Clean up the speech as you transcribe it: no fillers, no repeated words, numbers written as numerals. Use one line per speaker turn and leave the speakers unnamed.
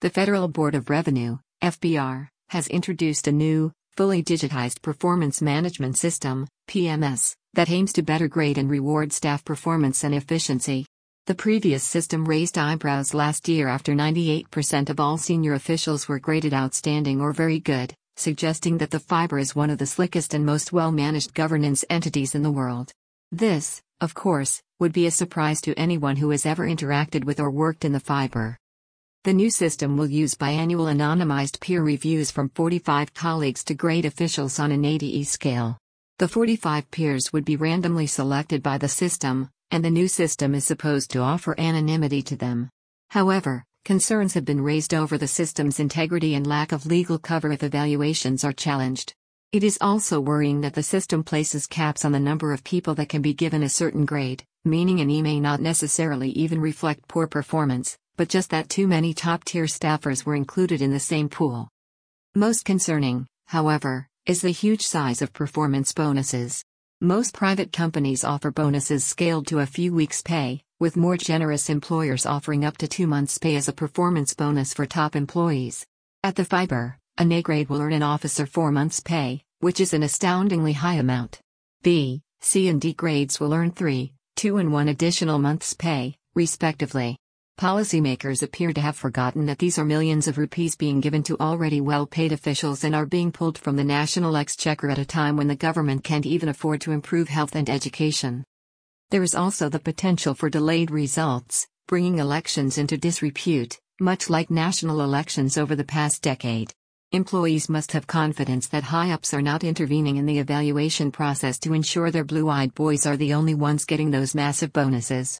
The Federal Board of Revenue, FBR, has introduced a new, fully digitized performance management system, PMS, that aims to better grade and reward staff performance and efficiency. The previous system raised eyebrows last year after 98% of all senior officials were graded outstanding or very good, suggesting that the FBR is one of the slickest and most well-managed governance entities in the world. This, of course, would be a surprise to anyone who has ever interacted with or worked in the FBR. The new system will use biannual anonymized peer reviews from 45 colleagues to grade officials on an ADE scale. The 45 peers would be randomly selected by the system, and the new system is supposed to offer anonymity to them. However, concerns have been raised over the system's integrity and lack of legal cover if evaluations are challenged. It is also worrying that the system places caps on the number of people that can be given a certain grade, meaning an E may not necessarily even reflect poor performance, but just that too many top-tier staffers were included in the same pool. Most concerning, however, is the huge size of performance bonuses. Most private companies offer bonuses scaled to a few weeks' pay, with more generous employers offering up to 2 months' pay as a performance bonus for top employees. At the FBR, an A grade will earn an officer 4 months' pay, which is an astoundingly high amount. B, C and D grades will earn 3, 2 and 1 additional months' pay, respectively. Policymakers appear to have forgotten that these are millions of rupees being given to already well-paid officials and are being pulled from the national exchequer at a time when the government can't even afford to improve health and education. There is also the potential for delayed results, bringing elections into disrepute, much like national elections over the past decade. Employees must have confidence that high-ups are not intervening in the evaluation process to ensure their blue-eyed boys are the only ones getting those massive bonuses.